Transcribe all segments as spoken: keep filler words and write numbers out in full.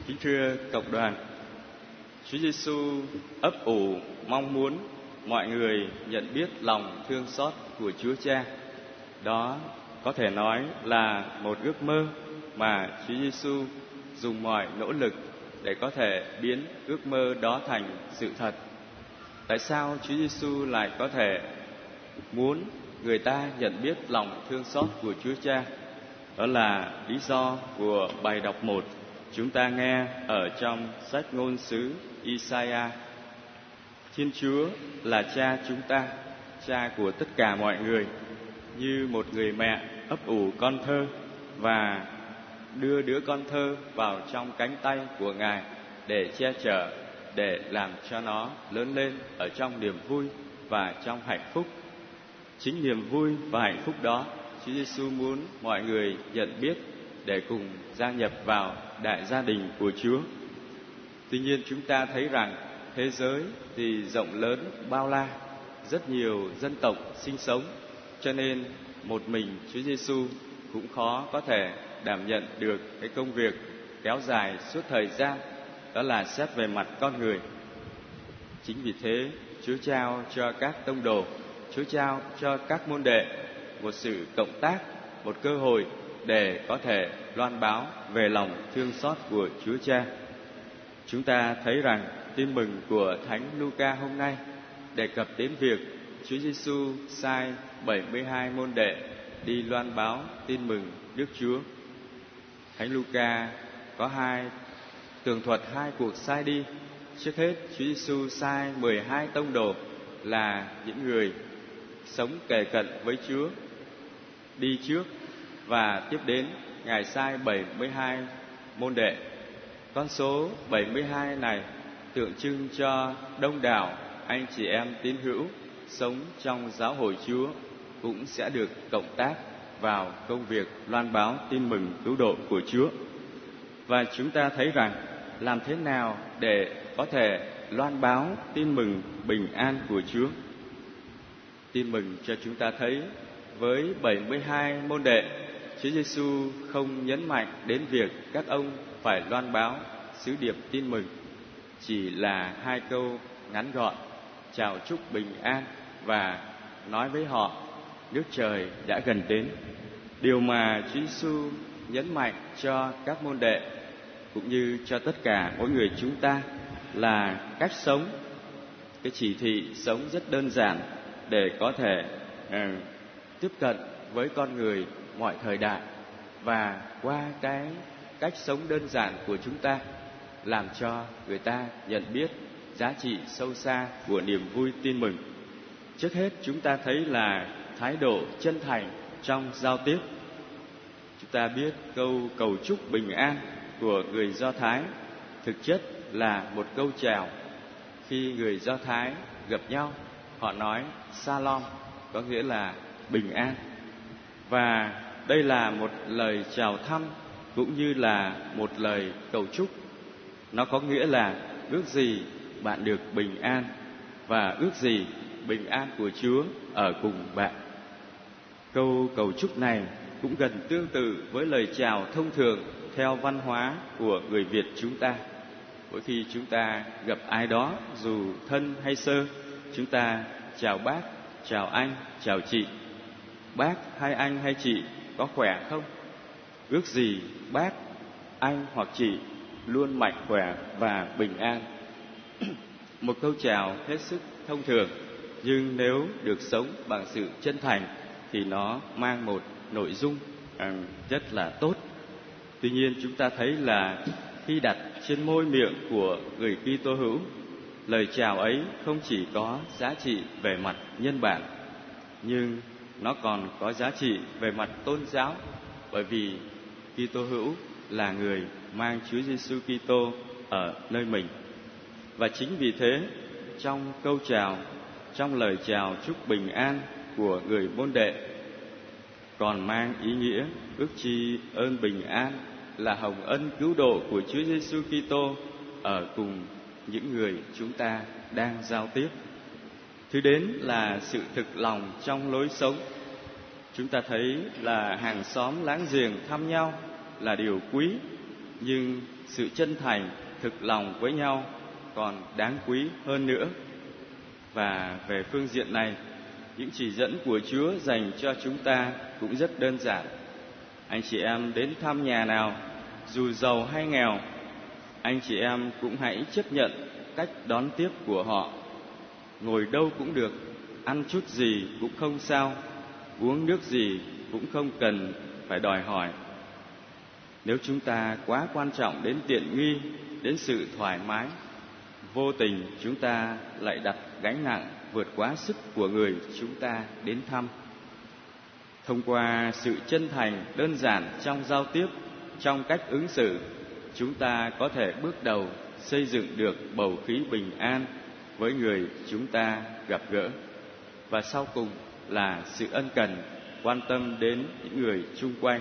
Kính thưa cộng đoàn, Chúa Giêsu ấp ủ mong muốn mọi người nhận biết lòng thương xót của Chúa Cha. Đó có thể nói là một ước mơ mà Chúa Giêsu dùng mọi nỗ lực để có thể biến ước mơ đó thành sự thật. Tại sao Chúa Giêsu lại có thể muốn người ta nhận biết lòng thương xót của Chúa Cha? Đó là lý do của bài đọc một chúng ta nghe ở trong sách ngôn sứ Isaiah. Thiên Chúa là Cha chúng ta, Cha của tất cả mọi người, như một người mẹ ấp ủ con thơ và đưa đứa con thơ vào trong cánh tay của Ngài để che chở, để làm cho nó lớn lên ở trong niềm vui và trong hạnh phúc. Chính niềm vui và hạnh phúc đó Chúa Giêsu muốn mọi người nhận biết để cùng gia nhập vào đại gia đình của Chúa. Tuy nhiên chúng ta thấy rằng thế giới thì rộng lớn bao la, rất nhiều dân tộc sinh sống, cho nên một mình Chúa Giêsu cũng khó có thể đảm nhận được cái công việc kéo dài suốt thời gian, đó là xét về mặt con người. Chính vì thế Chúa trao cho các tông đồ, Chúa trao cho các môn đệ một sự cộng tác, một cơ hội để có thể loan báo về lòng thương xót của Chúa Cha. Chúng ta thấy rằng tin mừng của Thánh Luca hôm nay đề cập đến việc Chúa Giêsu sai bảy mươi hai môn đệ đi loan báo tin mừng Đức Chúa. Thánh Luca có hai tường thuật hai cuộc sai đi. Trước hết, Chúa Giêsu sai mười hai tông đồ là những người sống kề cận với Chúa đi trước, và tiếp đến Ngài sai bảy mươi hai môn đệ. Con số bảy mươi hai này tượng trưng cho đông đảo anh chị em tín hữu sống trong giáo hội Chúa cũng sẽ được cộng tác vào công việc loan báo tin mừng cứu độ của Chúa. Và chúng ta thấy rằng làm thế nào để có thể loan báo tin mừng bình an của Chúa? Tin mừng cho chúng ta thấy với bảy mươi hai môn đệ, Chúa Giêsu không nhấn mạnh đến việc các ông phải loan báo sứ điệp tin mừng, chỉ là hai câu ngắn gọn: chào chúc bình an và nói với họ nước trời đã gần đến. Điều mà Chúa Giêsu nhấn mạnh cho các môn đệ cũng như cho tất cả mỗi người chúng ta là cách sống, cái chỉ thị sống rất đơn giản để có thể uh, tiếp cận với con người mọi thời đại, và qua cái cách sống đơn giản của chúng ta làm cho người ta nhận biết giá trị sâu xa của niềm vui tin mừng. Trước hết chúng ta thấy là thái độ chân thành trong giao tiếp. Chúng ta biết câu cầu chúc bình an của người Do Thái thực chất là một câu chào. Khi người Do Thái gặp nhau, họ nói Shalom, có nghĩa là bình an. Và đây là một lời chào thăm cũng như là một lời cầu chúc. Nó có nghĩa là ước gì bạn được bình an, và ước gì bình an của Chúa ở cùng bạn. Câu cầu chúc này cũng gần tương tự với lời chào thông thường theo văn hóa của người Việt chúng ta. Mỗi khi chúng ta gặp ai đó, dù thân hay sơ, chúng ta chào bác, chào anh, chào chị. Bác hay anh hay chị có khỏe không? Ước gì bác, anh hoặc chị luôn mạnh khỏe và bình an. Một câu chào hết sức thông thường, nhưng nếu được sống bằng sự chân thành thì nó mang một nội dung à, rất là tốt. Tuy nhiên chúng ta thấy là khi đặt trên môi miệng của người Kitô hữu, lời chào ấy không chỉ có giá trị về mặt nhân bản, nhưng nó còn có giá trị về mặt tôn giáo, bởi vì Kitô hữu là người mang Chúa Giêsu Kitô ở nơi mình. Và chính vì thế, trong câu chào, trong lời chào chúc bình an của người môn đệ còn mang ý nghĩa ước chi ơn bình an là hồng ân cứu độ của Chúa Giêsu Kitô ở cùng những người chúng ta đang giao tiếp. Thứ đến là sự thực lòng trong lối sống. Chúng ta thấy là hàng xóm láng giềng thăm nhau là điều quý, nhưng sự chân thành, thực lòng với nhau còn đáng quý hơn nữa. Và về phương diện này, những chỉ dẫn của Chúa dành cho chúng ta cũng rất đơn giản. Anh chị em đến thăm nhà nào, dù giàu hay nghèo, anh chị em cũng hãy chấp nhận cách đón tiếp của họ. Ngồi đâu cũng được, ăn chút gì cũng không sao, uống nước gì cũng không cần phải đòi hỏi. Nếu chúng ta quá quan trọng đến tiện nghi, đến sự thoải mái, vô tình chúng ta lại đặt gánh nặng vượt quá sức của người chúng ta đến thăm. Thông qua sự chân thành đơn giản trong giao tiếp, trong cách ứng xử, chúng ta có thể bước đầu xây dựng được bầu khí bình an với người chúng ta gặp gỡ. Và sau cùng là sự ân cần, quan tâm đến những người chung quanh.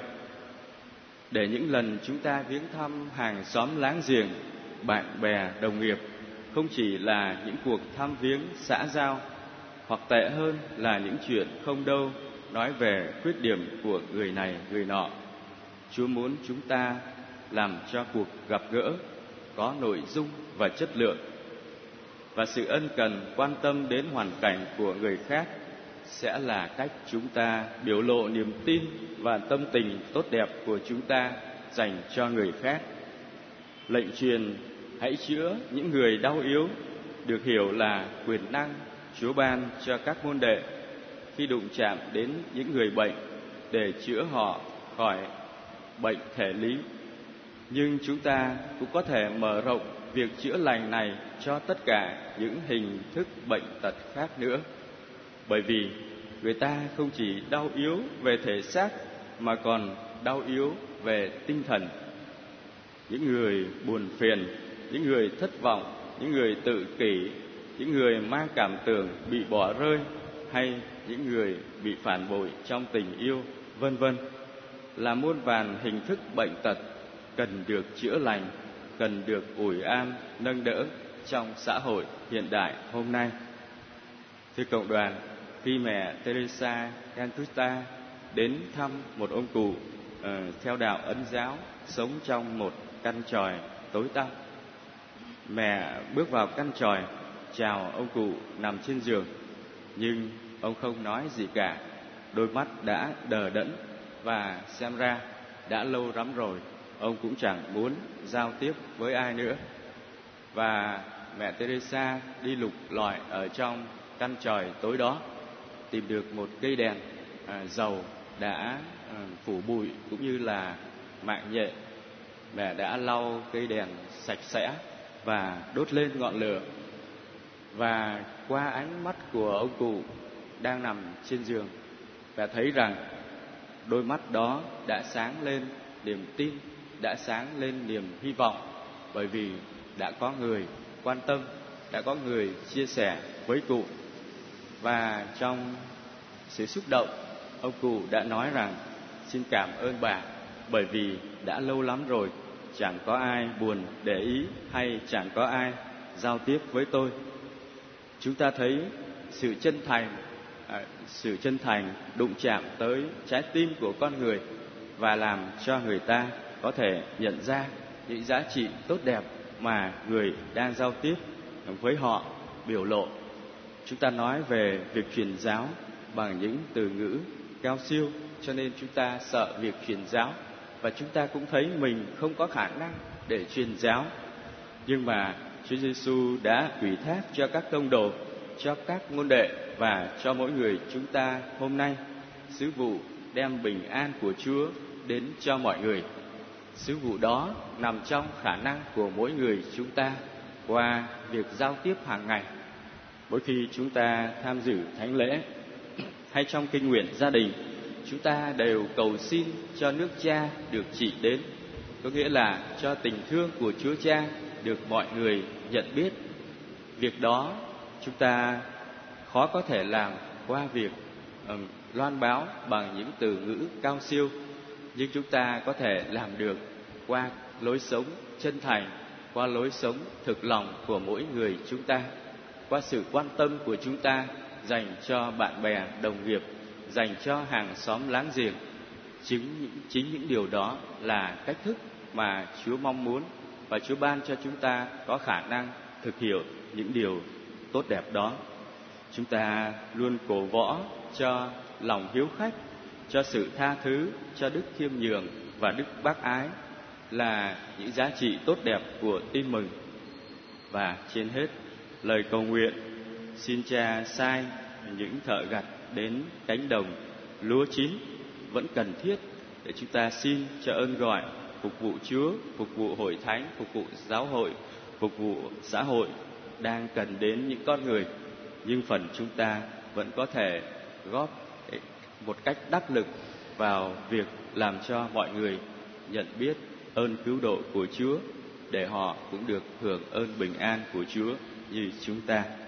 Để những lần chúng ta viếng thăm hàng xóm láng giềng, bạn bè, đồng nghiệp không chỉ là những cuộc thăm viếng xã giao, hoặc tệ hơn là những chuyện không đâu nói về khuyết điểm của người này người nọ. Chúa muốn chúng ta làm cho cuộc gặp gỡ có nội dung và chất lượng. Và sự ân cần quan tâm đến hoàn cảnh của người khác sẽ là cách chúng ta biểu lộ niềm tin và tâm tình tốt đẹp của chúng ta dành cho người khác. Lệnh truyền hãy chữa những người đau yếu được hiểu là quyền năng Chúa ban cho các môn đệ khi đụng chạm đến những người bệnh để chữa họ khỏi bệnh thể lý. Nhưng chúng ta cũng có thể mở rộng việc chữa lành này cho tất cả những hình thức bệnh tật khác nữa. Bởi vì người ta không chỉ đau yếu về thể xác mà còn đau yếu về tinh thần. Những người buồn phiền, những người thất vọng, những người tự kỷ, những người mang cảm tưởng bị bỏ rơi, hay những người bị phản bội trong tình yêu, vân vân, là muôn vàn hình thức bệnh tật cần được chữa lành, cần được ủi an, nâng đỡ trong xã hội hiện đại hôm nay. Thưa cộng đoàn, khi mẹ Teresa Calcutta đến thăm một ông cụ uh, theo đạo Ấn giáo sống trong một căn chòi tối tăm, mẹ bước vào căn chòi chào ông cụ nằm trên giường, nhưng ông không nói gì cả. Đôi mắt đã đờ đẫn và xem ra đã lâu lắm rồi ông cũng chẳng muốn giao tiếp với ai nữa. Và mẹ Teresa đi lục lọi ở trong căn chòi tối đó, tìm được một cây đèn à, dầu đã à, phủ bụi cũng như là mạng nhện. Mẹ đã lau cây đèn sạch sẽ và đốt lên ngọn lửa. Và qua ánh mắt của ông cụ đang nằm trên giường, mẹ thấy rằng đôi mắt đó đã sáng lên niềm tin, đã sáng lên niềm hy vọng, bởi vì đã có người quan tâm, đã có người chia sẻ với cụ. Và trong sự xúc động, ông cụ đã nói rằng xin cảm ơn bà, bởi vì đã lâu lắm rồi chẳng có ai buồn để ý hay chẳng có ai giao tiếp với tôi. Chúng ta thấy sự chân thành, à, sự chân thành đụng chạm tới trái tim của con người và làm cho người ta có thể nhận ra những giá trị tốt đẹp mà người đang giao tiếp với họ biểu lộ. Chúng ta nói về việc truyền giáo bằng những từ ngữ cao siêu, cho nên chúng ta sợ việc truyền giáo, và chúng ta cũng thấy mình không có khả năng để truyền giáo. Nhưng mà Chúa Giêsu đã ủy thác cho các tông đồ, cho các môn đệ và cho mỗi người chúng ta hôm nay sứ vụ đem bình an của Chúa đến cho mọi người. Sứ vụ đó nằm trong khả năng của mỗi người chúng ta qua việc giao tiếp hàng ngày. Mỗi khi chúng ta tham dự thánh lễ hay trong kinh nguyện gia đình, chúng ta đều cầu xin cho nước Cha được trị đến, có nghĩa là cho tình thương của Chúa Cha được mọi người nhận biết. Việc đó chúng ta khó có thể làm qua việc um, loan báo bằng những từ ngữ cao siêu, nhưng chúng ta có thể làm được qua lối sống chân thành, qua lối sống thực lòng của mỗi người chúng ta, qua sự quan tâm của chúng ta dành cho bạn bè, đồng nghiệp, dành cho hàng xóm láng giềng. Chính những, chính những điều đó là cách thức mà Chúa mong muốn và Chúa ban cho chúng ta có khả năng thực hiện những điều tốt đẹp đó. Chúng ta luôn cổ võ cho lòng hiếu khách, cho sự tha thứ, cho đức khiêm nhường và đức bác ái là những giá trị tốt đẹp của tin mừng. Và trên hết, lời cầu nguyện xin Cha sai những thợ gặt đến cánh đồng lúa chín vẫn cần thiết để chúng ta xin cho ơn gọi phục vụ Chúa, phục vụ hội thánh, phục vụ giáo hội, phục vụ xã hội đang cần đến những con người, nhưng phần chúng ta vẫn có thể góp một cách đắc lực vào việc làm cho mọi người nhận biết ơn cứu độ của Chúa, để họ cũng được hưởng ơn bình an của Chúa như chúng ta.